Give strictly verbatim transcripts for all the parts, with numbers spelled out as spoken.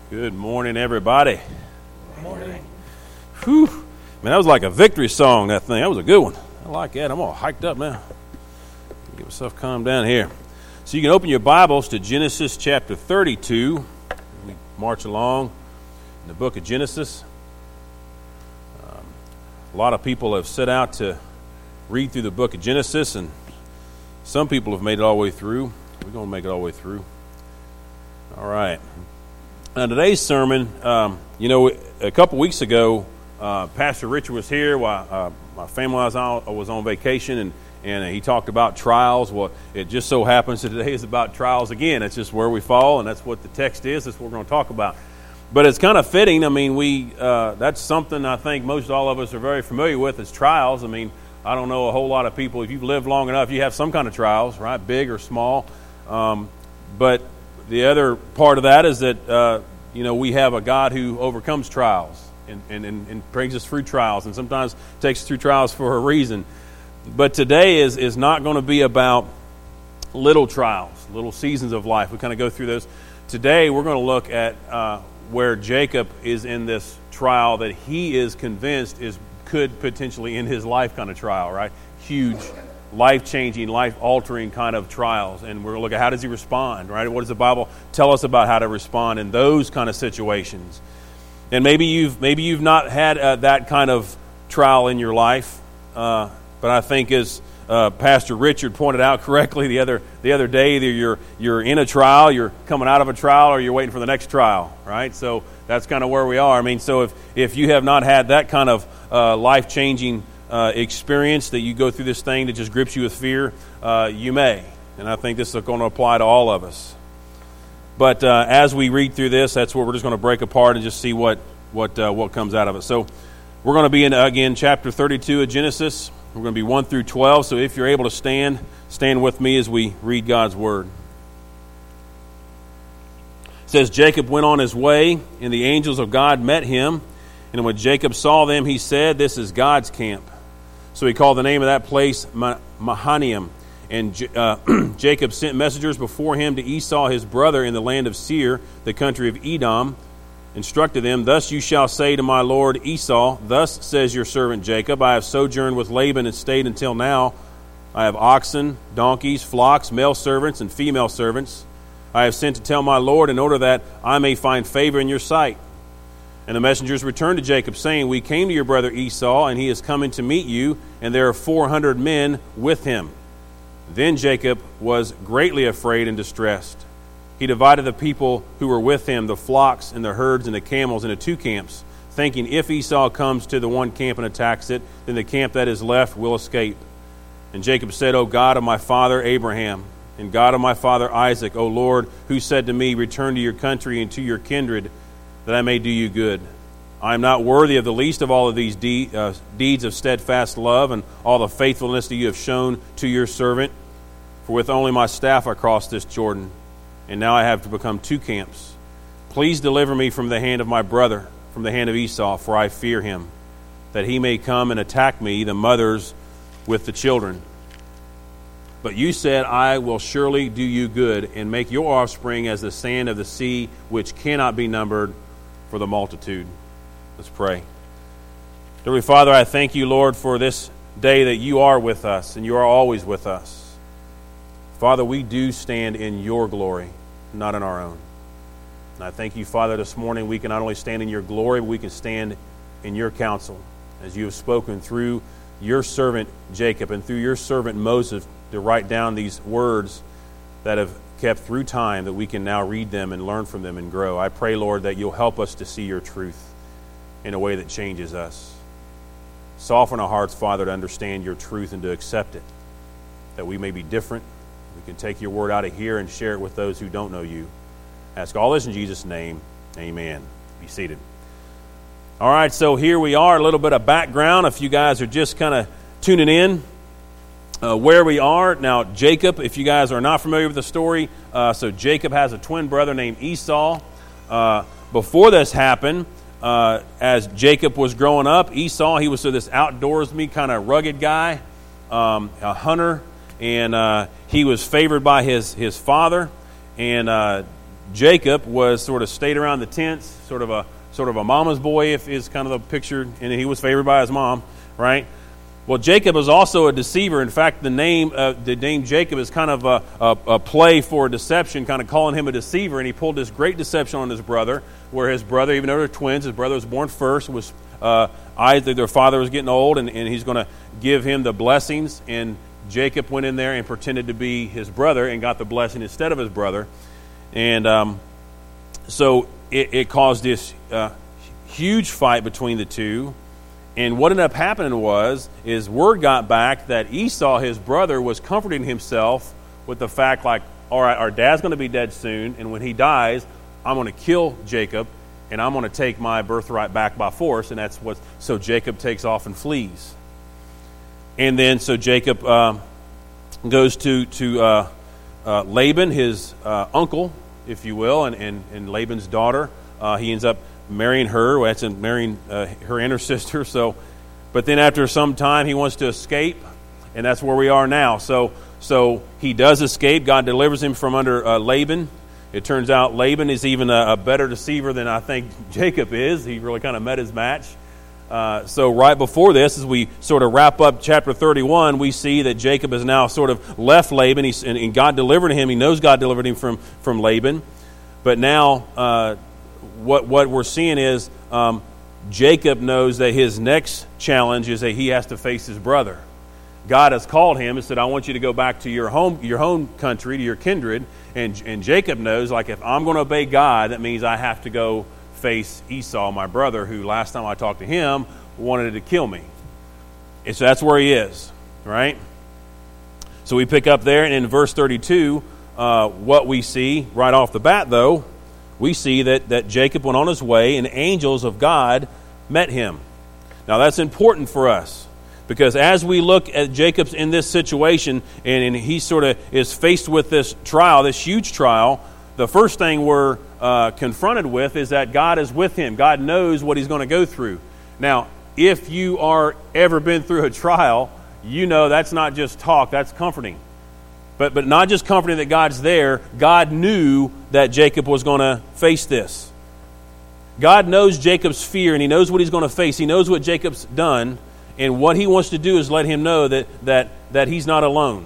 Good morning, everybody. Good morning. Whew. Man, that was like a victory song, that thing. That was a good one. I like that. I'm all hyped up now. Get myself calmed down here. So you can open your Bibles to Genesis chapter thirty-two. We march along in the book of Genesis. Um, a lot of people have set out to read through the book of Genesis, and some people have made it all the way through. We're going to make it all the way through. All right. Now, today's sermon, um, you know, a couple weeks ago, uh, Pastor Richard was here while uh, my family was on, was on vacation, and, and he talked about trials. Well, it just so happens that today is about trials again. It's just where we fall, and that's what the text is. That's what we're going to talk about. But it's kind of fitting. I mean, we uh, that's something I think most all of us are very familiar with is trials. I mean, I don't know a whole lot of people. If you've lived long enough, you have some kind of trials, right, big or small. Um, but the other part of that is that, uh, you know, we have a God who overcomes trials and, and, and, and brings us through trials, and sometimes takes us through trials for a reason. But today is, is not going to be about little trials, little seasons of life. We kind of go through those. Today we're going to look at uh, where Jacob is in this trial that he is convinced is could potentially end his life kind of trial, right? Huge, life-changing, life-altering kind of trials. And we're going to look at how does he respond, right? What does the Bible tell us about how to respond in those kind of situations? And maybe you've maybe you've not had uh, that kind of trial in your life, uh, but I think as uh, Pastor Richard pointed out correctly the other the other day, either you're you're in a trial, you're coming out of a trial, or you're waiting for the next trial, right? So that's kind of where we are. I mean, so if if you have not had that kind of uh, life-changing Uh, experience that you go through this thing that just grips you with fear, uh, you may. And I think this is going to apply to all of us. But uh, as we read through this, that's where we're just going to break apart and just see what what uh, what comes out of it. So we're going to be in, again, chapter thirty-two of Genesis. We're going to be one through twelve. So if you're able to stand, stand with me as we read God's Word. It says, Jacob went on his way, and the angels of God met him. And when Jacob saw them, he said, "This is God's camp." So he called the name of that place Mahanaim. And uh, Jacob sent messengers before him to Esau his brother in the land of Seir, the country of Edom, instructed them, "Thus you shall say to my lord Esau, Thus says your servant Jacob, I have sojourned with Laban and stayed until now. I have oxen, donkeys, flocks, male servants, and female servants. I have sent to tell my lord in order that I may find favor in your sight." And the messengers returned to Jacob, saying, "We came to your brother Esau, and he is coming to meet you, and there are four hundred men with him." Then Jacob was greatly afraid and distressed. He divided the people who were with him, the flocks and the herds and the camels, into two camps, thinking, if Esau comes to the one camp and attacks it, then the camp that is left will escape. And Jacob said, "O God of my father Abraham, and God of my father Isaac, O Lord, who said to me, Return to your country and to your kindred, that I may do you good. I am not worthy of the least of all of these de- uh, deeds of steadfast love and all the faithfulness that you have shown to your servant. For with only my staff I crossed this Jordan, and now I have to become two camps. Please deliver me from the hand of my brother, from the hand of Esau, for I fear him, that he may come and attack me, the mothers with the children. But you said, I will surely do you good, and make your offspring as the sand of the sea, which cannot be numbered for the multitude." Let's pray. Dear Father, I thank you, Lord, for this day that you are with us, and you are always with us. Father, we do stand in your glory, not in our own. And I thank you, Father, this morning we can not only stand in your glory, but we can stand in your counsel, as you have spoken through your servant Jacob and through your servant Moses to write down these words that have kept through time, that we can now read them and learn from them and grow. I pray, Lord, that you'll help us to see your truth in a way that changes us. Soften our hearts, Father, to understand your truth and to accept it, that we may be different. We can take your word out of here and share it with those who don't know you. Ask all this in Jesus' name. Amen. Be seated. All right, so here we are, a little bit of background. If you guys are just kind of tuning in, Uh, where we are now, Jacob, if you guys are not familiar with the story, uh, so Jacob has a twin brother named Esau. Uh, before this happened, uh, as Jacob was growing up, Esau, he was so this outdoorsy kind of rugged guy, um, a hunter, and uh, he was favored by his, his father, and uh, Jacob was sort of stayed around the tents, sort of a sort of a mama's boy, if is kind of the picture, and he was favored by his mom, right? Well, Jacob was also a deceiver. In fact, the name uh, the name Jacob is kind of a, a, a play for deception, kind of calling him a deceiver. And he pulled this great deception on his brother, where his brother, even though they're twins, his brother was born first, was uh, Isaac, their father was getting old, and, and he's going to give him the blessings. And Jacob went in there and pretended to be his brother and got the blessing instead of his brother. And um, so it, it caused this uh, huge fight between the two. And what ended up happening was, is word got back that Esau, his brother, was comforting himself with the fact, like, all right, our dad's going to be dead soon, and when he dies, I'm going to kill Jacob, and I'm going to take my birthright back by force. And that's what. So Jacob takes off and flees. And then so Jacob uh, goes to to uh, uh, Laban, his uh, uncle, if you will, and and, and Laban's daughter. Uh, he ends up marrying her. Well, that's in marrying uh, her and her sister. So, but then after some time, he wants to escape, and that's where we are now. So, so he does escape. God delivers him from under uh, Laban. It turns out Laban is even a, a better deceiver than I think Jacob is. He really kind of met his match. Uh, so right before this, as we sort of wrap up chapter thirty-one, we see that Jacob has now sort of left Laban, He's, and, and God delivered him. He knows God delivered him from, from Laban. But now uh, what what we're seeing is um, Jacob knows that his next challenge is that he has to face his brother. God has called him and said, I want you to go back to your home your home country, to your kindred. And, and Jacob knows, like, if I'm going to obey God, that means I have to go face Esau, my brother, who last time I talked to him wanted to kill me. And so that's where he is, right? So we pick up there, and in verse thirty-two, uh, what we see right off the bat, though, we see that, that Jacob went on his way, and angels of God met him. Now that's important for us, because as we look at Jacob's in this situation, and, and he sort of is faced with this trial, this huge trial, the first thing we're uh, confronted with is that God is with him. God knows what he's going to go through. Now, if you are ever been through a trial, you know that's not just talk, that's comforting. But but not just comforting that God's there. God knew that Jacob was going to face this. God knows Jacob's fear, and he knows what he's going to face. He knows what Jacob's done, and what he wants to do is let him know that that that he's not alone.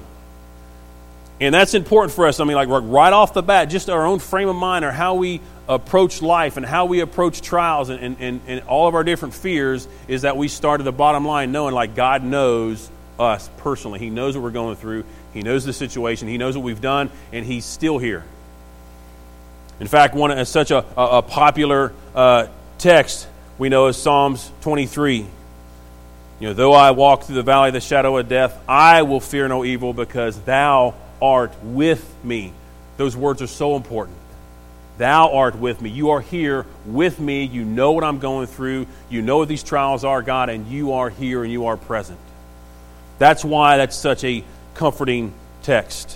And that's important for us. I mean, like right off the bat, just our own frame of mind, or how we approach life and how we approach trials and, and, and, and all of our different fears, is that we start at the bottom line knowing, like, God knows us personally. He knows what we're going through. He knows the situation. He knows what we've done, and he's still here. In fact, one uh, such a, a, a popular uh, text we know is Psalms twenty-three. You know, though I walk through the valley of the shadow of death, I will fear no evil, because thou art with me. Those words are so important. Thou art with me. You are here with me. You know what I'm going through. You know what these trials are, God, and you are here and you are present. That's why that's such a comforting text.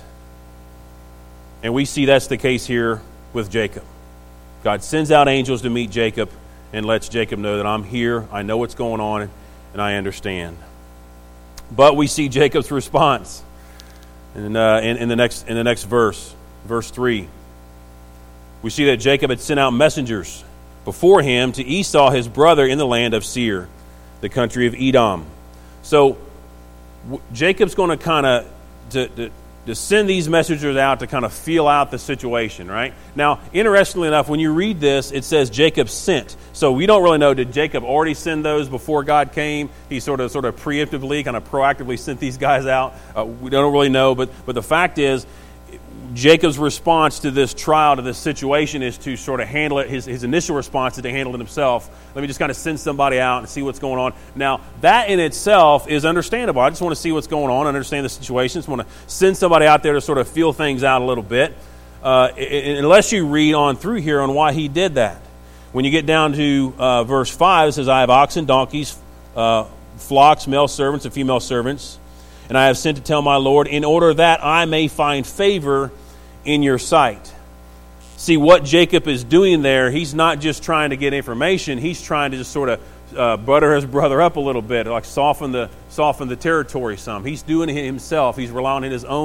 And we see that's the case here with Jacob. God sends out angels to meet Jacob and lets Jacob know that I'm here, I know what's going on, and I understand. But we see Jacob's response in, uh, in, in the next in the next verse, verse three. We see that Jacob had sent out messengers before him to Esau, his brother, in the land of Seir, the country of Edom. So w- Jacob's going to kind of to, to, to send these messengers out to kind of feel out the situation, right? Now, interestingly enough, when you read this, it says Jacob sent. So we don't really know, did Jacob already send those before God came? He sort of sort of preemptively, kind of proactively sent these guys out. Uh, we don't really know, but but the fact is, Jacob's response to this trial, to this situation, is to sort of handle it. His, his initial response is to handle it himself. Let me just kind of send somebody out and see what's going on. Now, that in itself is understandable. I just want to see what's going on, understand the situation. I just want to send somebody out there to sort of feel things out a little bit. Uh, unless you read on through here on why he did that. When you get down to uh, verse five, it says, I have oxen, donkeys, uh, flocks, male servants, and female servants. And I have sent to tell my Lord, in order that I may find favor in your sight. See, what Jacob is doing there, he's not just trying to get information. He's trying to just sort of uh, butter his brother up a little bit, like soften the soften the territory some. He's doing it himself. He's relying on his own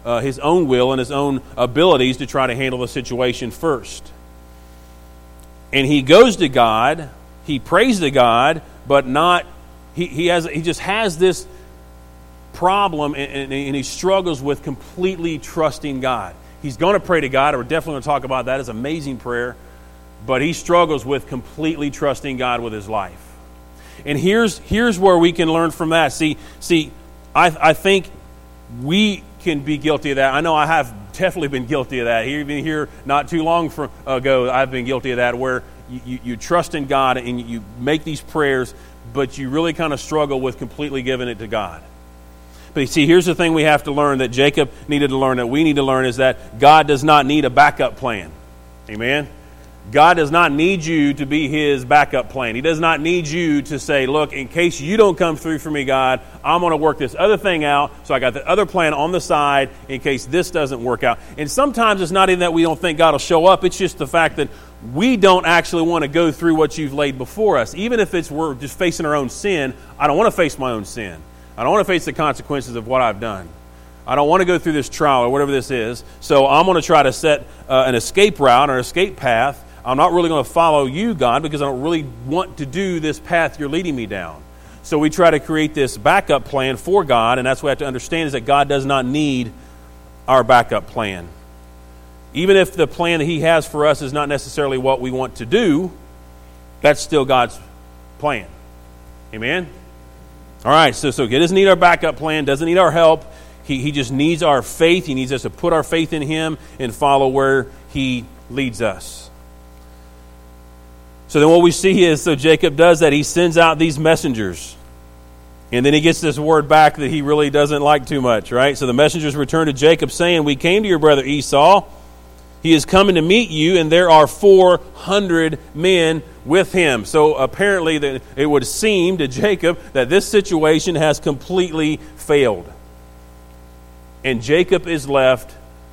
uh, his own will and his own abilities to try to handle the situation first. And he goes to God, he prays to God, but not, he, he has he just has this problem, and, and, and he struggles with completely trusting God. He's going to pray to God, and we're definitely going to talk about that. It's an amazing prayer, but he struggles with completely trusting God with his life. And here's here's where we can learn from that. See, see, I I think we can be guilty of that. I know I have definitely been guilty of that. Even here, not too long from ago, I've been guilty of that, where you, you, you trust in God and you make these prayers, but you really kind of struggle with completely giving it to God. But you see, here's the thing we have to learn that Jacob needed to learn, that we need to learn, is that God does not need a backup plan. Amen? God does not need you to be his backup plan. He does not need you to say, look, in case you don't come through for me, God, I'm going to work this other thing out, so I got the other plan on the side in case this doesn't work out. And sometimes it's not even that we don't think God will show up, it's just the fact that we don't actually want to go through what you've laid before us. Even if it's we're just facing our own sin, I don't want to face my own sin. I don't want to face the consequences of what I've done. I don't want to go through this trial or whatever this is, so I'm going to try to set uh, an escape route or an escape path. I'm not really going to follow you, God, because I don't really want to do this path you're leading me down. So we try to create this backup plan for God, and that's what we have to understand, is that God does not need our backup plan. Even if the plan that he has for us is not necessarily what we want to do, that's still God's plan. Amen? All right, so, so he doesn't need our backup plan, doesn't need our help. He, he just needs our faith. He needs us to put our faith in him and follow where he leads us. So then what we see is, so Jacob does that. He sends out these messengers. And then he gets this word back that he really doesn't like too much, right? So the messengers return to Jacob saying, we came to your brother Esau. He is coming to meet you, and there are four hundred men with him. So apparently that it would seem to Jacob that this situation has completely failed. And Jacob is left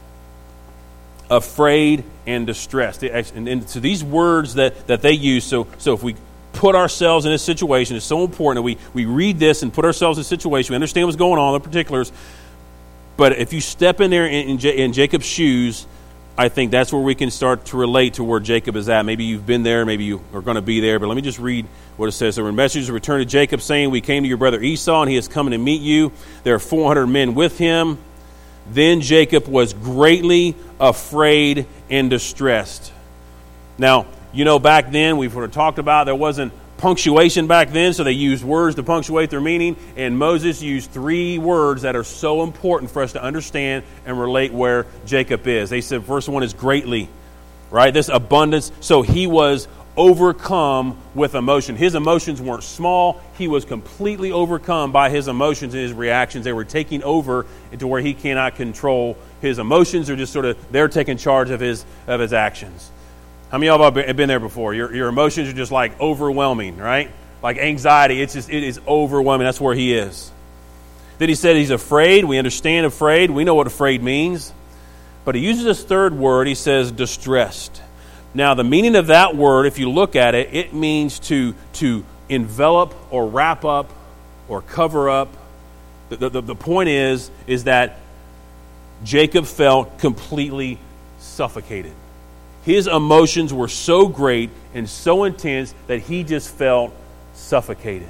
afraid and distressed. And, and so these words that, that they use, so, so if we put ourselves in this situation, it's so important that we, we read this and put ourselves in a situation, we understand what's going on, the particulars. But if you step in there in, in, J, in Jacob's shoes, I think that's where we can start to relate to where Jacob is at. Maybe you've been there, maybe you are going to be there, but let me just read what it says. So when messengers returned to Jacob saying, we came to your brother Esau, and he is coming to meet you. There are four hundred men with him. Then Jacob was greatly afraid and distressed. Now, you know, back then, we've sort of talked about there wasn't punctuation back then, so they used words to punctuate their meaning, and Moses used three words that are so important for us to understand and relate where Jacob is. They said, first one is greatly, right? This abundance. So he was overcome with emotion. His emotions weren't small. He was completely overcome by his emotions and his reactions. They were taking over into where he cannot control his emotions, or just sort of they're taking charge of his of his actions. How many of y'all have been there before? Your your emotions are just like overwhelming, right? Like anxiety. It's just it is overwhelming. That's where he is. Then he said he's afraid. We understand afraid. We know what afraid means. But he uses this third word. He says distressed. Now, the meaning of that word, if you look at it, it means to, to envelop or wrap up or cover up. The, the, the point is, is that Jacob felt completely suffocated. His emotions were so great and so intense that he just felt suffocated.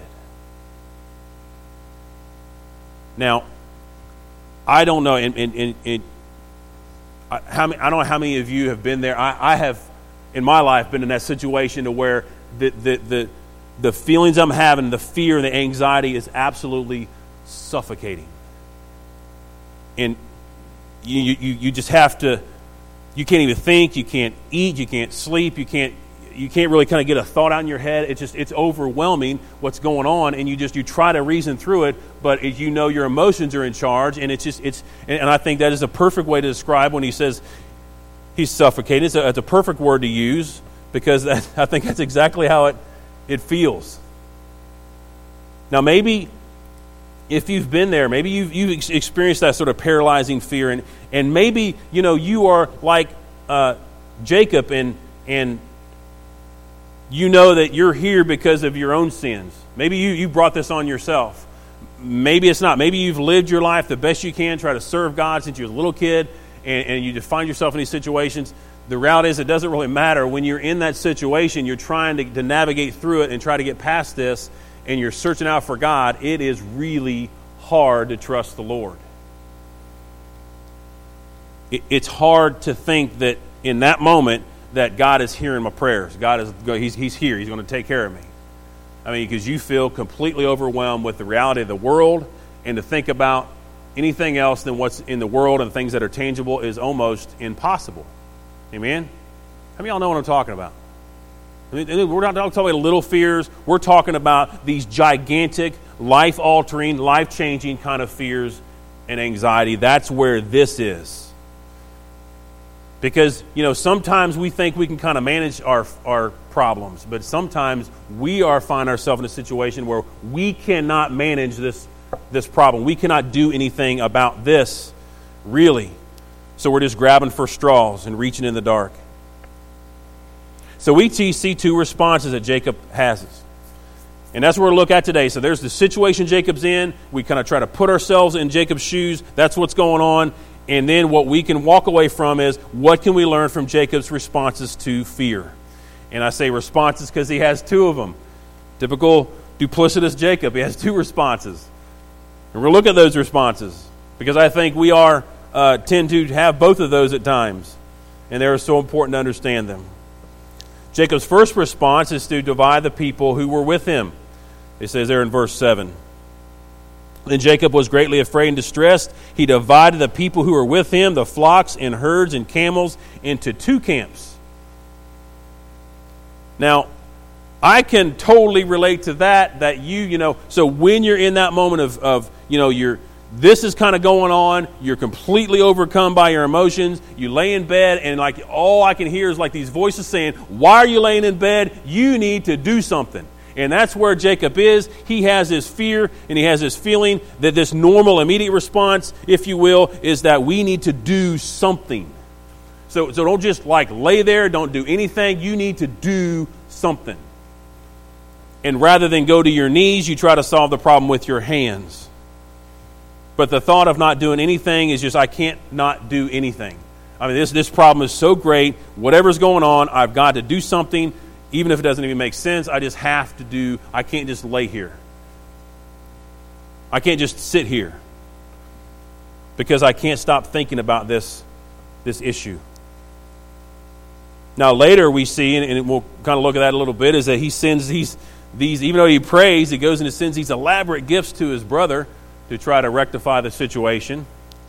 Now, I don't know, and, and, and, and I, how many, I don't know how many of you have been there. I, I have, in my life, been in that situation to where the, the, the, the feelings I'm having, the fear and the anxiety is absolutely suffocating. And you, you, you just have to, you can't even think, you can't eat, you can't sleep, you can't you can't really kind of get a thought out in your head. It's just, it's overwhelming what's going on, and you just, you try to reason through it, but as you know, your emotions are in charge, and it's just, it's, and, and I think that is a perfect way to describe when he says he's suffocated. It's a, it's a perfect word to use, because that, I think that's exactly how it, it feels. Now, maybe if you've been there, maybe you've, you've experienced that sort of paralyzing fear, and, and maybe, you know, you are like uh, Jacob, and and you know that you're here because of your own sins. Maybe you, you brought this on yourself. maybe it's not. Maybe you've lived your life the best you can, try to serve God since you were a little kid, and, and you just find yourself in these situations. The reality is it doesn't really matter. When you're in that situation, you're trying to, to navigate through it and try to get past this, and you're searching out for God, it is really hard to trust the Lord. It, it's hard to think that in that moment that God is hearing my prayers. God is he's, he's here. He's going to take care of me. I mean, because you feel completely overwhelmed with the reality of the world, and to think about anything else than what's in the world and things that are tangible is almost impossible. Amen? How many of y'all know what I'm talking about? I mean, we're not talking about little fears. We're talking about these gigantic, life-altering, life-changing kind of fears and anxiety. That's where this is. Because, you know, sometimes we think we can kind of manage our our problems, but sometimes we are find ourselves in a situation where we cannot manage this this problem. We cannot do anything about this, really. So we're just grabbing for straws and reaching in the dark. So we see two responses that Jacob has. And that's what we're going to look at today. So there's the situation Jacob's in. We kind of try to put ourselves in Jacob's shoes. That's what's going on. And then what we can walk away from is, what can we learn from Jacob's responses to fear? And I say responses because he has two of them. Typical duplicitous Jacob. He has two responses. And we'll look at those responses because I think we are uh, tend to have both of those at times. And they're so important to understand them. Jacob's first response is to divide the people who were with him. It says there in verse seven. Then Jacob was greatly afraid and distressed. He divided the people who were with him, the flocks and herds and camels, into two camps. Now, I can totally relate to that, that you, you know, so when you're in that moment of, of you know, you're, this is kind of going on, you're completely overcome by your emotions, you lay in bed, and like all I can hear is like these voices saying, why are you laying in bed? You need to do something. And that's where Jacob is. He has this fear and he has this feeling that this normal immediate response, if you will, is that we need to do something. So, so don't just like lay there, don't do anything. You need to do something. And rather than go to your knees, you try to solve the problem with your hands. But the thought of not doing anything is just, I can't not do anything. I mean, this, this problem is so great. Whatever's going on, I've got to do something. Even if it doesn't even make sense, I just have to do, I can't just lay here. I can't just sit here. Because I can't stop thinking about this, this issue. Now later we see, and we'll kind of look at that a little bit, is that he sends these, these even though he prays, he goes and sends these elaborate gifts to his brother to try to rectify the situation.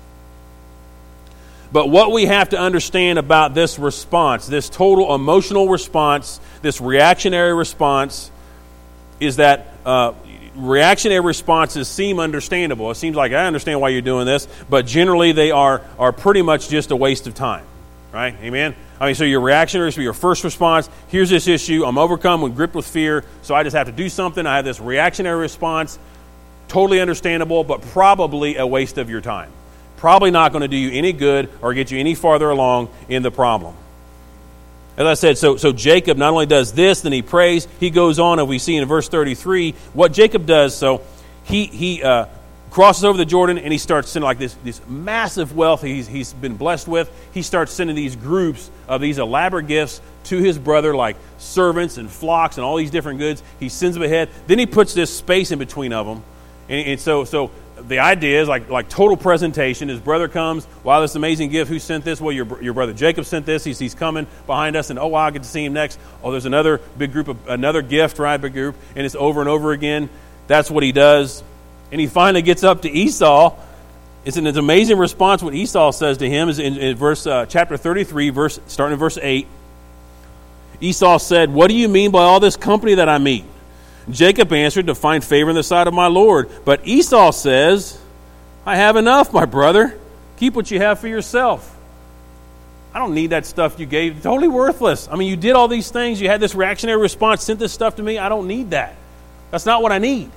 But what we have to understand about this response, this total emotional response, this reactionary response, is that uh, reactionary responses seem understandable. It seems like, I understand why you're doing this, but generally they are, are pretty much just a waste of time. Right? Amen? I mean, so your reactionary, so your first response, here's this issue, I'm overcome, I'm gripped with fear, so I just have to do something. I have this reactionary response, totally understandable, but probably a waste of your time. Probably not going to do you any good or get you any farther along in the problem. As I said, so, so Jacob not only does this, then he prays. He goes on, and we see in verse thirty-three, what Jacob does, so he he uh, crosses over the Jordan, and he starts sending like this, this massive wealth he's, he's been blessed with. He starts sending these groups of these elaborate gifts to his brother, like servants and flocks and all these different goods. He sends them ahead. Then he puts this space in between of them. And, and so... so the idea is like like total presentation. His brother comes. Wow, this amazing gift. Who sent this? Well, your your brother Jacob sent this. He's he's coming behind us, and oh wow, I get to see him next. Oh, there's another big group of another gift, right? Big group, and it's over and over again. That's what he does. And he finally gets up to Esau. It's an, it's an amazing response. What Esau says to him is in, in verse uh, chapter thirty-three, verse starting in verse eight. Esau said, "What do you mean by all this company that I meet?" Jacob answered, "To find favor in the sight of my Lord." But Esau says, "I have enough, my brother. Keep what you have for yourself." I don't need that stuff you gave. It's totally worthless. I mean, you did all these things. You had this reactionary response, sent this stuff to me. I don't need that. That's not what I need.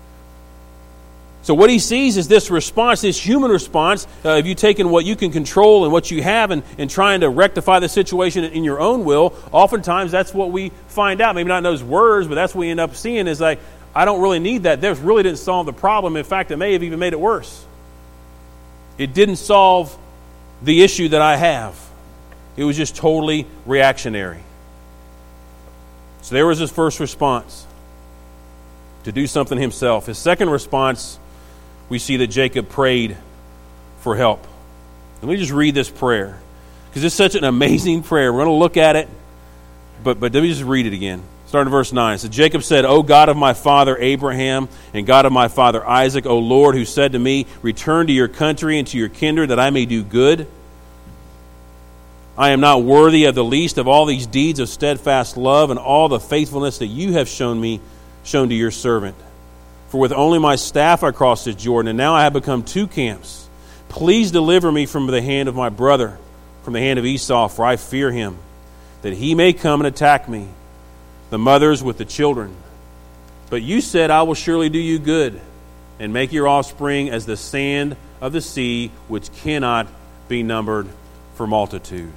So what he sees is this response, this human response. Uh, if you've taken what you can control and what you have and, and trying to rectify the situation in your own will, oftentimes that's what we find out. Maybe not in those words, but that's what we end up seeing is like, I don't really need that. This really didn't solve the problem. In fact, it may have even made it worse. It didn't solve the issue that I have. It was just totally reactionary. So there was his first response, to do something himself. His second response, we see that Jacob prayed for help. Let me just read this prayer, because it's such an amazing prayer. We're going to look at it, but, but let me just read it again. Starting in verse nine. So Jacob said, O God of my father Abraham and God of my father Isaac, O Lord, who said to me, return to your country and to your kindred, that I may do good. I am not worthy of the least of all these deeds of steadfast love and all the faithfulness that you have shown me, shown to your servant. For with only my staff I crossed the Jordan, and now I have become two camps. Please deliver me from the hand of my brother, from the hand of Esau, for I fear him, that he may come and attack me, the mothers with the children. But you said, I will surely do you good, and make your offspring as the sand of the sea, which cannot be numbered for multitude.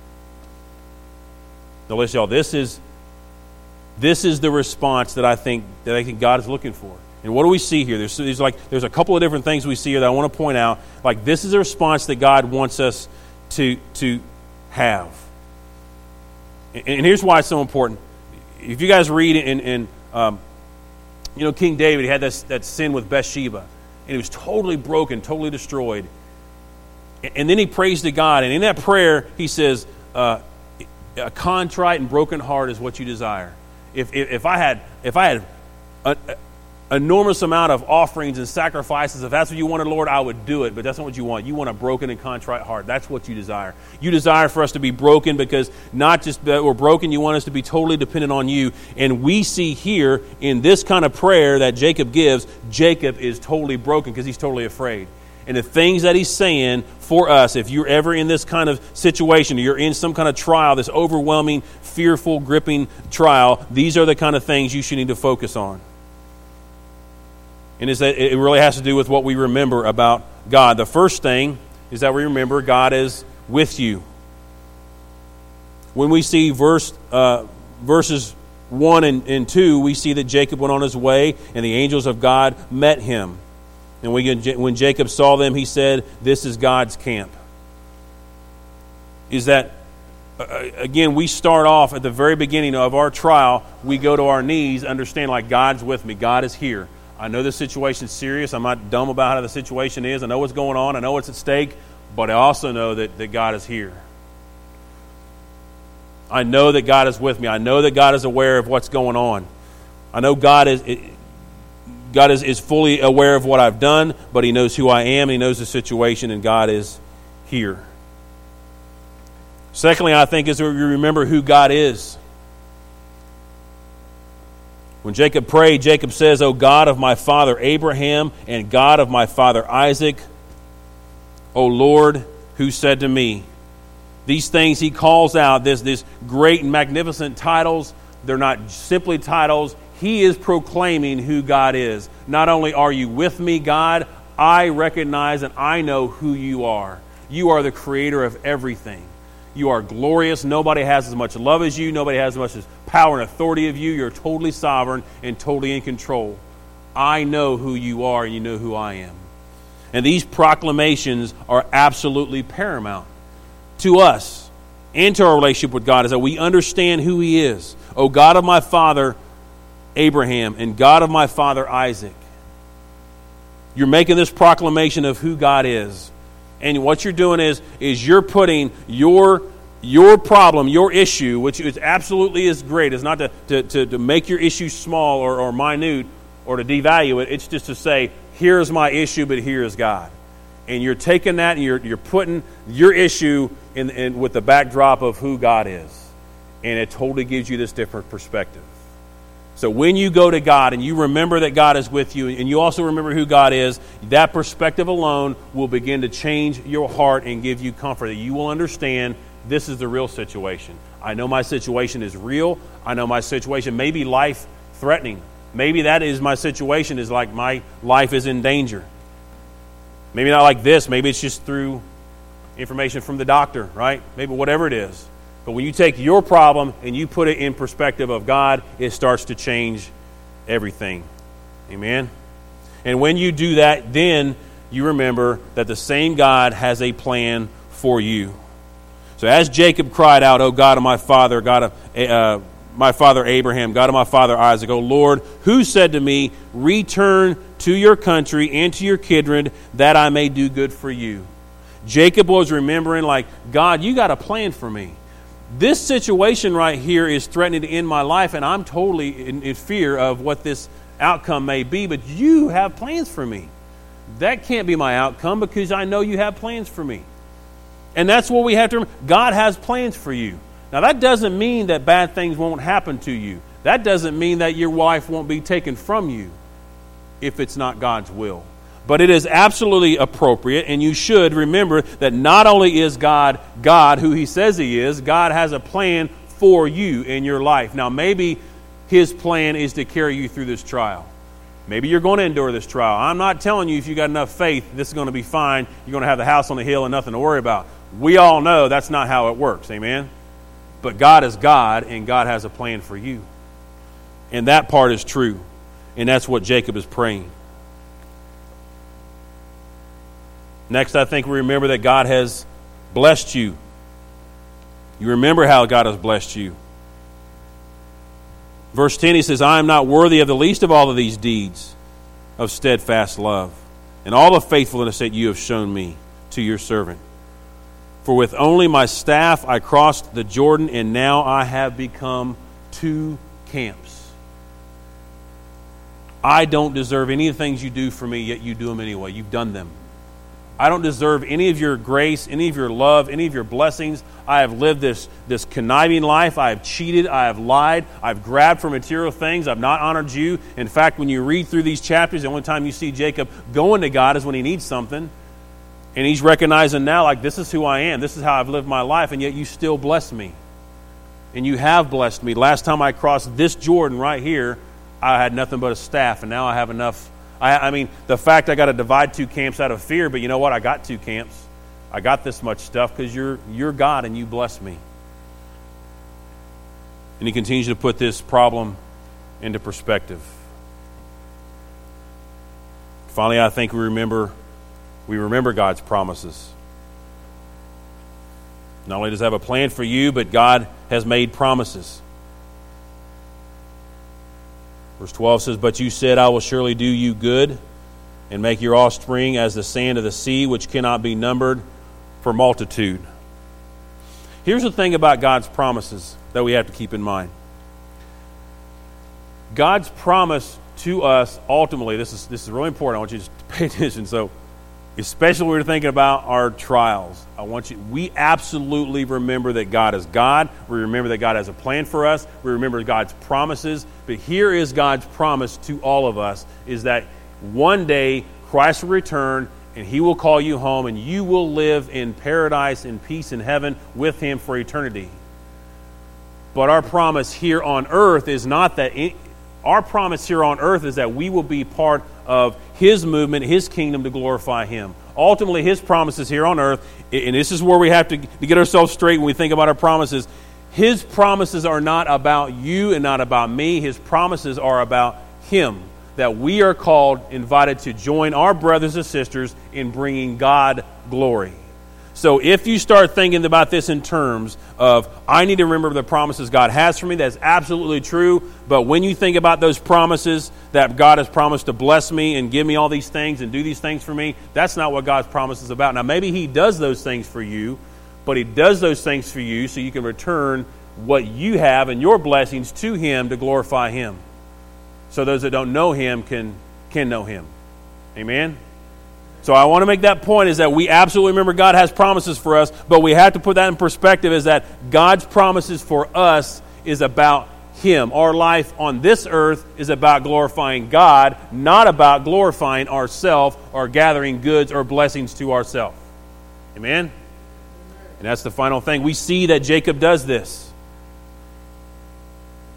Now listen, y'all, this is this is the response that I think that I think God is looking for. And what do we see here? There's, there's like there's a couple of different things we see here that I want to point out. Like, this is a response that God wants us to to have. And, and here's why it's so important. If you guys read in, in um, you know, King David, he had this, that sin with Bathsheba, and he was totally broken, totally destroyed. And, and then he prays to God, and in that prayer, he says, uh, "A contrite and broken heart is what you desire." If if, if I had if I had a, a enormous amount of offerings and sacrifices, if that's what you wanted, Lord, I would do it. But that's not what you want. You want a broken and contrite heart. That's what you desire. You desire for us to be broken, because not just that we're broken, you want us to be totally dependent on you. And we see here in this kind of prayer that Jacob gives, Jacob is totally broken because he's totally afraid. And the things that he's saying for us, if you're ever in this kind of situation, you're in some kind of trial, this overwhelming, fearful, gripping trial, these are the kind of things you should need to focus on. And it really has to do with what we remember about God. The first thing is that we remember God is with you. When we see verse uh, verses one and, and two, we see that Jacob went on his way, and the angels of God met him. And we, when Jacob saw them, he said, "This is God's camp." Is that, uh, again, we start off at the very beginning of our trial, we go to our knees, understand like God's with me, God is here. I know this situation's serious. I'm not dumb about how the situation is. I know what's going on. I know what's at stake. But I also know that, that God is here. I know that God is with me. I know that God is aware of what's going on. I know God is God is, is fully aware of what I've done, but He knows who I am, and He knows the situation, and God is here. Secondly, I think is we remember who God is. When Jacob prayed, Jacob says, "O God of my father Abraham and God of my father Isaac, O Lord, who said to me." These things he calls out, this, this great and magnificent titles. They're not simply titles. He is proclaiming who God is. Not only are you with me, God, I recognize and I know who you are. You are the creator of everything. You are glorious. Nobody has as much love as you. Nobody has as much as power and authority of you. You're totally sovereign and totally in control. I know who you are, and you know who I am. And these proclamations are absolutely paramount to us and to our relationship with God, is that we understand who He is. O God of my father Abraham and God of my father Isaac. You're making this proclamation of who God is. And what you're doing is, is you're putting your your problem, your issue, which is absolutely is great. It's not to, to, to, to make your issue small or, or minute or to devalue it. It's just to say, here's my issue, but here is God. And you're taking that and you're you're putting your issue in, in with the backdrop of who God is. And it totally gives you this different perspective. So when you go to God and you remember that God is with you, and you also remember who God is, that perspective alone will begin to change your heart and give you comfort, that you will understand this is the real situation. I know my situation is real. I know my situation may be life-threatening. Maybe that is my situation, is like my life is in danger. Maybe not like this. Maybe it's just through information from the doctor, right? Maybe whatever it is. But when you take your problem and you put it in perspective of God, it starts to change everything Amen? And when you do that, then you remember that the same God has a plan for you. So as Jacob cried out, "O God of my father, God of uh, my father Abraham, God of my father Isaac, O Lord, who said to me, 'Return to your country and to your kindred, that I may do good for you.'" Jacob was remembering, like, God, you got a plan for me. This situation right here is threatening to end my life, and I'm totally in, in fear of what this outcome may be, but you have plans for me. That can't be my outcome because I know you have plans for me. And that's what we have to remember. God has plans for you. Now, that doesn't mean that bad things won't happen to you. That doesn't mean that your wife won't be taken from you if it's not God's will. But it is absolutely appropriate, and you should remember that not only is God God, who He says He is, God has a plan for you in your life. Now, maybe His plan is to carry you through this trial. Maybe you're going to endure this trial. I'm not telling you if you got enough faith, this is going to be fine. You're going to have the house on the hill and nothing to worry about. We all know that's not how it works. Amen? But God is God, and God has a plan for you. And that part is true. And that's what Jacob is praying. Next, I think we remember that God has blessed you. You remember how God has blessed you. Verse ten, he says, "I am not worthy of the least of all of these deeds of steadfast love, and all the faithfulness that you have shown me to your servant. For with only my staff I crossed the Jordan, and now I have become two camps." I don't deserve any of the things you do for me, yet you do them anyway. You've done them. I don't deserve any of your grace, any of your love, any of your blessings. I have lived this, this conniving life. I have cheated. I have lied. I've grabbed for material things. I've not honored you. In fact, when you read through these chapters, the only time you see Jacob going to God is when he needs something. And he's recognizing now, like, this is who I am. This is how I've lived my life, and yet you still bless me. And you have blessed me. Last time I crossed this Jordan right here, I had nothing but a staff, and now I have enough. I, I mean, the fact I got to divide two camps out of fear, but you know what? I got two camps. I got this much stuff because you're, you're God and you bless me. And he continues to put this problem into perspective. Finally, I think we remember we remember God's promises. Not only does he have a plan for you, but God has made promises. Verse twelve says, "But you said, I will surely do you good and make your offspring as the sand of the sea, which cannot be numbered for multitude." Here's the thing about God's promises that we have to keep in mind. God's promise to us ultimately, this is this is really important. I want you to just pay attention. So, especially when we're thinking about our trials, I want you, we absolutely remember that God is God. We remember that God has a plan for us. We remember God's promises. But here is God's promise to all of us, is that one day Christ will return and he will call you home and you will live in paradise and peace in heaven with him for eternity. But our promise here on earth is not that. It, our promise here on earth is that we will be part of his movement, his kingdom, to glorify him. Ultimately, his promises here on earth, and this is where we have to, to get ourselves straight when we think about our promises. His promises are not about you and not about me. His promises are about him, that we are called, invited to join our brothers and sisters in bringing God glory. So if you start thinking about this in terms of, I need to remember the promises God has for me, that's absolutely true. But when you think about those promises that God has promised to bless me and give me all these things and do these things for me, that's not what God's promise is about. Now, maybe he does those things for you, but he does those things for you so you can return what you have and your blessings to him to glorify him. So those that don't know him can, can know him. Amen? So I want to make that point, is that we absolutely remember God has promises for us, but we have to put that in perspective, is that God's promises for us is about him. Our life on this earth is about glorifying God, not about glorifying ourselves or gathering goods or blessings to ourselves. Amen? And that's the final thing. We see that Jacob does this.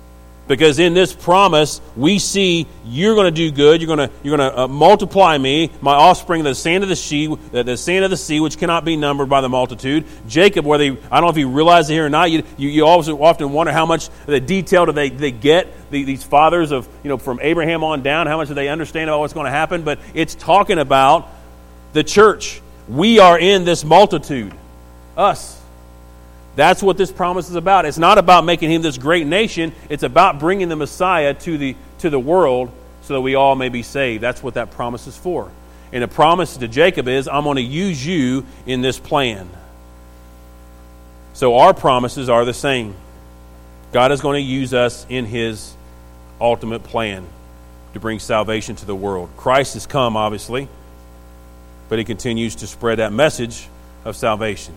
Because in this promise, we see you're going to do good. You're going to you're going to uh, multiply me, my offspring, the sand of the sea, the, the sand of the sea, which cannot be numbered by the multitude. Jacob, whether he, I don't know if he realized it here or not, you you, you always often wonder how much the detail do they they get the, these fathers of you know from Abraham on down. How much do they understand about what's going to happen? But it's talking about the church. We are in this multitude, us. That's what this promise is about. It's not about making him this great nation. It's about bringing the Messiah to the to the world so that we all may be saved. That's what that promise is for. And the promise to Jacob is, I'm going to use you in this plan. So our promises are the same. God is going to use us in his ultimate plan to bring salvation to the world. Christ has come, obviously, but he continues to spread that message of salvation.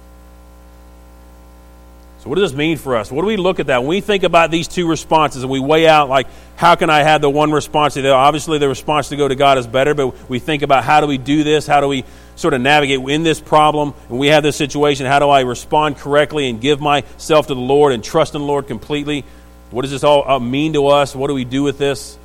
So what does this mean for us? What do we look at that? When we think about these two responses and we weigh out, like, how can I have the one response? Obviously, the response to go to God is better, but we think about how do we do this? How do we sort of navigate in this problem? And we have this situation. How do I respond correctly and give myself to the Lord and trust in the Lord completely? What does this all mean to us? What do we do with this?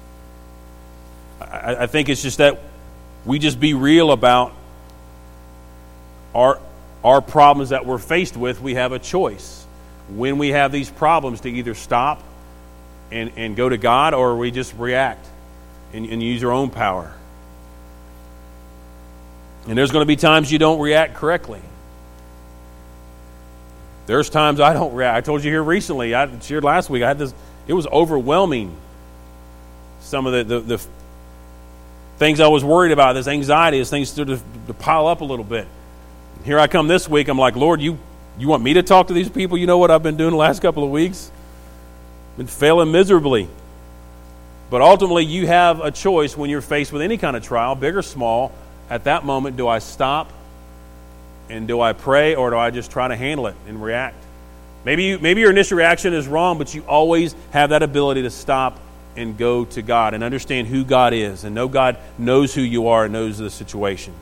I, I think it's just that we just be real about our Our problems that we're faced with. We have a choice. When we have these problems, to either stop and, and go to God, or we just react and, and use our own power. And there's going to be times you don't react correctly. There's times I don't react. I told you here recently, I shared last week, I had this, it was overwhelming. Some of the, the, the things I was worried about, this anxiety, as things started to, to pile up a little bit. Here I come this week. I'm like, Lord, you, you want me to talk to these people? You know what I've been doing the last couple of weeks? Been failing miserably. But ultimately, you have a choice when you're faced with any kind of trial, big or small. At that moment, do I stop and do I pray, or do I just try to handle it and react? Maybe you, maybe your initial reaction is wrong, but you always have that ability to stop and go to God and understand who God is and know God knows who you are and knows the situation.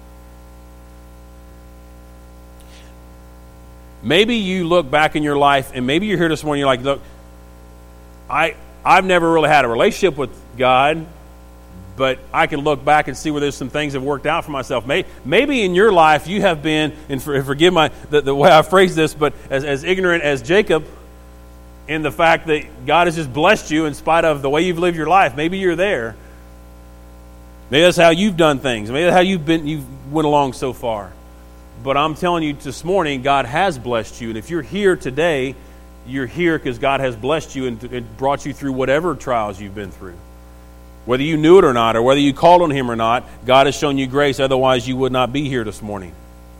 Maybe you look back in your life, and maybe you're here this morning, you're like, look, I, I've never really had a relationship with God, but I can look back and see where there's some things that have worked out for myself. Maybe, maybe in your life you have been, and for, forgive my the, the way I phrase this, but as, as ignorant as Jacob in the fact that God has just blessed you in spite of the way you've lived your life. Maybe you're there. Maybe that's how you've done things. Maybe that's how you've been, you've went along so far. But I'm telling you this morning, God has blessed you. And if you're here today, you're here because God has blessed you and, and brought you through whatever trials you've been through. Whether you knew it or not, or whether you called on him or not, God has shown you grace. Otherwise, you would not be here this morning.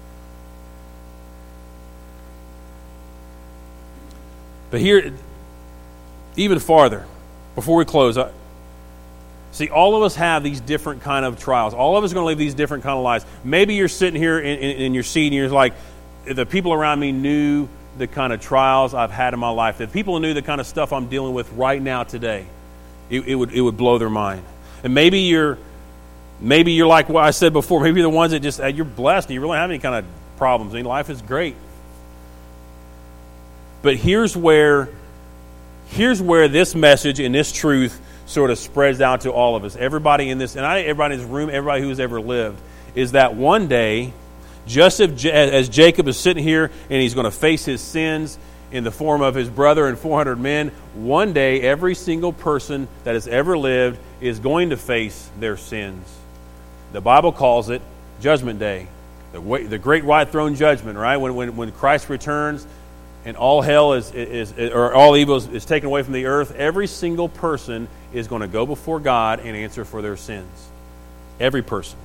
But here, even farther, before we close, I, see, all of us have these different kind of trials. All of us are going to live these different kind of lives. Maybe you're sitting here in, in, in your seat and you're like, the people around me knew the kind of trials I've had in my life. If people knew the kind of stuff I'm dealing with right now today, it, it would it would blow their mind. And maybe you're maybe you're like what I said before. Maybe you're the ones that just, you're blessed and you really don't have any kind of problems. I mean, life is great. But here's where here's where this message and this truth sort of spreads out to all of us. Everybody in this, and I, everybody in this room, everybody who's ever lived, is that one day, just as, as Jacob is sitting here and he's going to face his sins in the form of his brother and four hundred men, one day every single person that has ever lived is going to face their sins. The Bible calls it Judgment Day, the, way, the great white throne judgment, right? When, when, when Christ returns and all hell is, is, is or all evil is, is taken away from the earth, every single person is going to go before God and answer for their sins. Every person.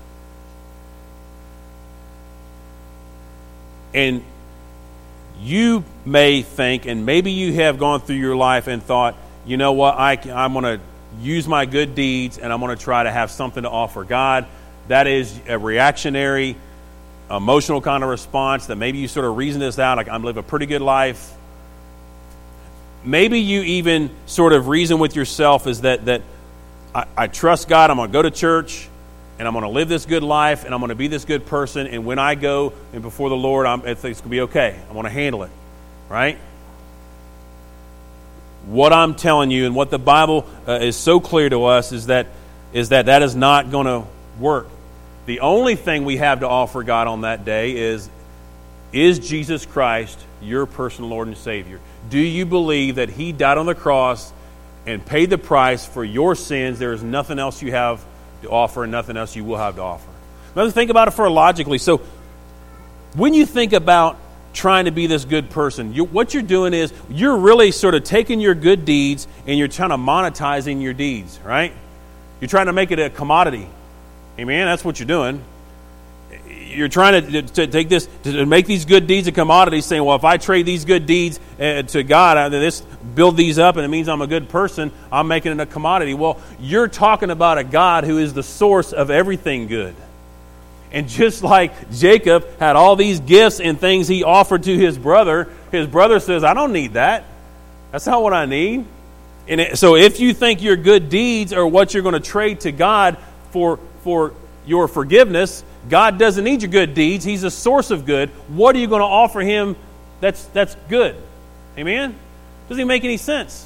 And you may think, and maybe you have gone through your life and thought, you know what, I, I'm going to use my good deeds and I'm going to try to have something to offer God. That is a reactionary, emotional kind of response that maybe you sort of reason this out, like I'm living a pretty good life. Maybe you even sort of reason with yourself is that, that I, I trust God, I'm going to go to church, and I'm going to live this good life, and I'm going to be this good person, and when I go and before the Lord, I'm, it's, it's going to be okay. I'm going to handle it, right? what I'm telling you and what the Bible uh, is so clear to us is that is that that is not going to work. The only thing we have to offer God on that day is, is Jesus Christ your personal Lord and Savior? Do you believe that He died on the cross and paid the price for your sins? There is nothing else you have to offer and nothing else you will have to offer. Now think about it for logically. So when you think about trying to be this good person, you, what you're doing is you're really sort of taking your good deeds and you're trying to monetizing your deeds, right? You're trying to make it a commodity. Amen? That's what you're doing. You're trying to, to take this, to make these good deeds a commodity, saying, well, if I trade these good deeds uh, to God, I, this build these up and it means I'm a good person, I'm making it a commodity. Well, you're talking about a God who is the source of everything good. And just like Jacob had all these gifts and things he offered to his brother, his brother says, I don't need that. That's not what I need. And it, so if you think your good deeds are what you're going to trade to God for, for your forgiveness, God doesn't need your good deeds. He's a source of good. What are you going to offer Him that's that's good? Amen? Doesn't even make any sense.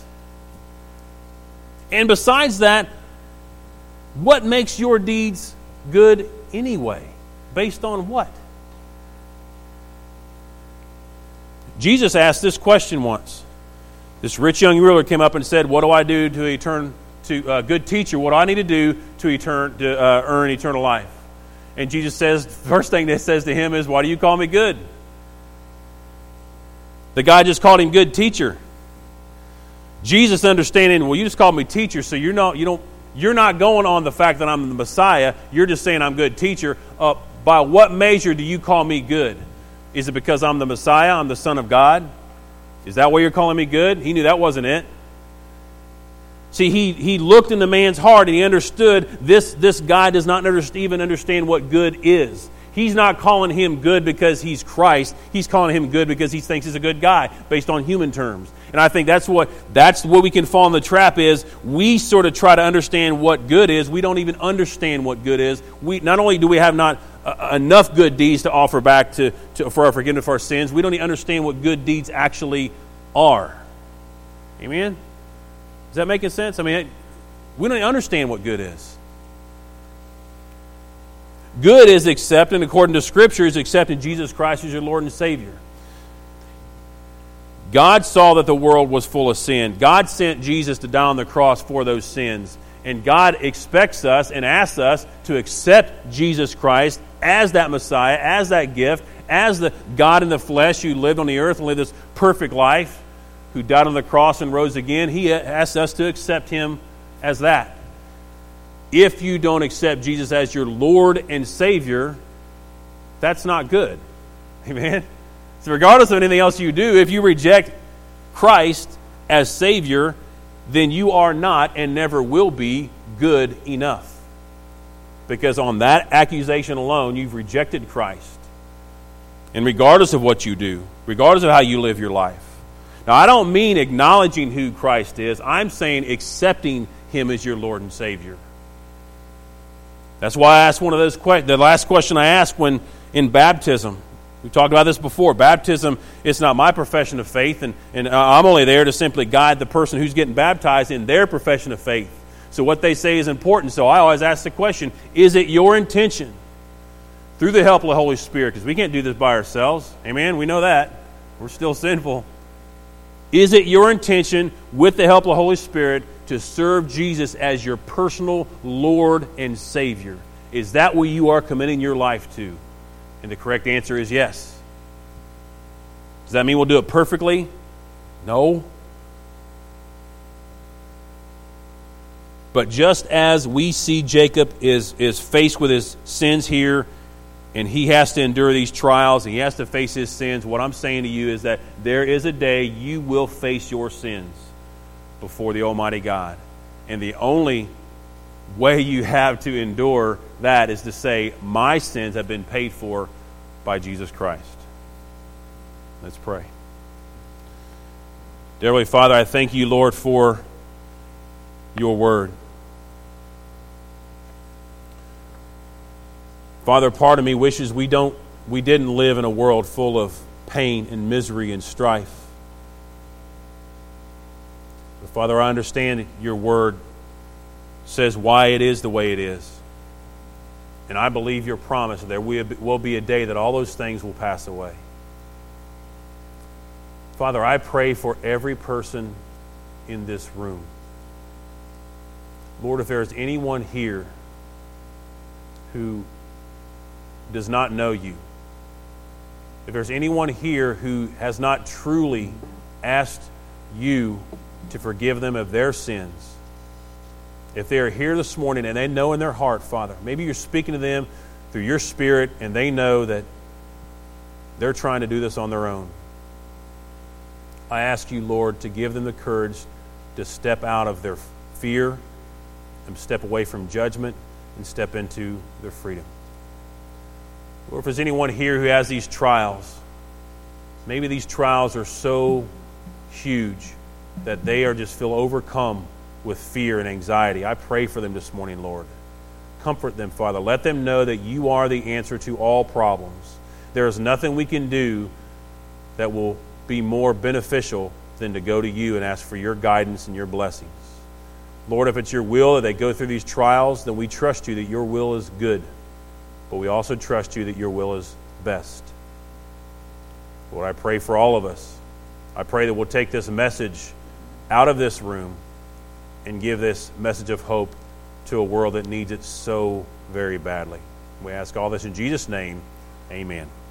And besides that, what makes your deeds good anyway? Based on what? Jesus asked this question once. This rich young ruler came up and said, what do I do to return to a uh, good teacher? What do I need to do to, etern- to uh, earn eternal life? And Jesus says, the first thing that says to him is, why do you call me good? The guy just called him good teacher. Jesus understanding, well, you just called me teacher, so you're not, you don't, you're not going on the fact that I'm the Messiah. You're just saying I'm good teacher. Uh, by what measure do you call me good? Is it because I'm the Messiah? I'm the Son of God? Is that why you're calling me good? He knew that wasn't it. See, he, he looked in the man's heart and he understood this, this guy does not understand, even understand what good is. He's not calling him good because he's Christ. He's calling him good because he thinks he's a good guy based on human terms. And I think that's what that's what we can fall in the trap is. We sort of try to understand what good is. We don't even understand what good is. We not only do we have not uh, enough good deeds to offer back to, to for our forgiveness of our sins, we don't even understand what good deeds actually are. Amen? Is that making sense? I mean, we don't even understand what good is. Good is accepting, according to Scripture, is accepting Jesus Christ as your Lord and Savior. God saw that the world was full of sin. God sent Jesus to die on the cross for those sins. And God expects us and asks us to accept Jesus Christ as that Messiah, as that gift, as the God in the flesh who lived on the earth and lived this perfect life, who died on the cross and rose again. He asks us to accept Him as that. If you don't accept Jesus as your Lord and Savior, that's not good. Amen? So regardless of anything else you do, if you reject Christ as Savior, then you are not and never will be good enough. Because on that accusation alone, you've rejected Christ. And regardless of what you do, regardless of how you live your life. Now, I don't mean acknowledging who Christ is. I'm saying accepting Him as your Lord and Savior. That's why I asked one of those questions. The last question I asked when in baptism. We've talked about this before. Baptism, it's not my profession of faith, and, and I'm only there to simply guide the person who's getting baptized in their profession of faith. So what they say is important. So I always ask the question, is it your intention, through the help of the Holy Spirit, because we can't do this by ourselves. Amen? We know that. We're still sinful. Is it your intention, with the help of the Holy Spirit, to serve Jesus as your personal Lord and Savior? Is that what you are committing your life to? And the correct answer is yes. Does that mean we'll do it perfectly? No. But just as we see Jacob is, is faced with his sins here, and he has to endure these trials, and he has to face his sins, what I'm saying to you is that there is a day you will face your sins before the Almighty God. And the only way you have to endure that is to say, my sins have been paid for by Jesus Christ. Let's pray. Dear Heavenly Father, I thank you, Lord, for your word. Father, part of me wishes we don't we didn't live in a world full of pain and misery and strife. But Father, I understand your word says why it is the way it is. And I believe your promise that there will be a day that all those things will pass away. Father, I pray for every person in this room. Lord, if there is anyone here who does not know you, if there's anyone here who has not truly asked you to forgive them of their sins, if they are here this morning and they know in their heart, Father, maybe you're speaking to them through your Spirit and they know that they're trying to do this on their own, I ask you, Lord, to give them the courage to step out of their fear and step away from judgment and step into their freedom. Or if there's anyone here who has these trials, maybe these trials are so huge that they are just feel overcome with fear and anxiety. I pray for them this morning, Lord. Comfort them, Father. Let them know that you are the answer to all problems. There is nothing we can do that will be more beneficial than to go to you and ask for your guidance and your blessings. Lord, if it's your will that they go through these trials, then we trust you that your will is good. But we also trust you that your will is best. Lord, I pray for all of us. I pray that we'll take this message out of this room and give this message of hope to a world that needs it so very badly. We ask all this in Jesus' name. Amen.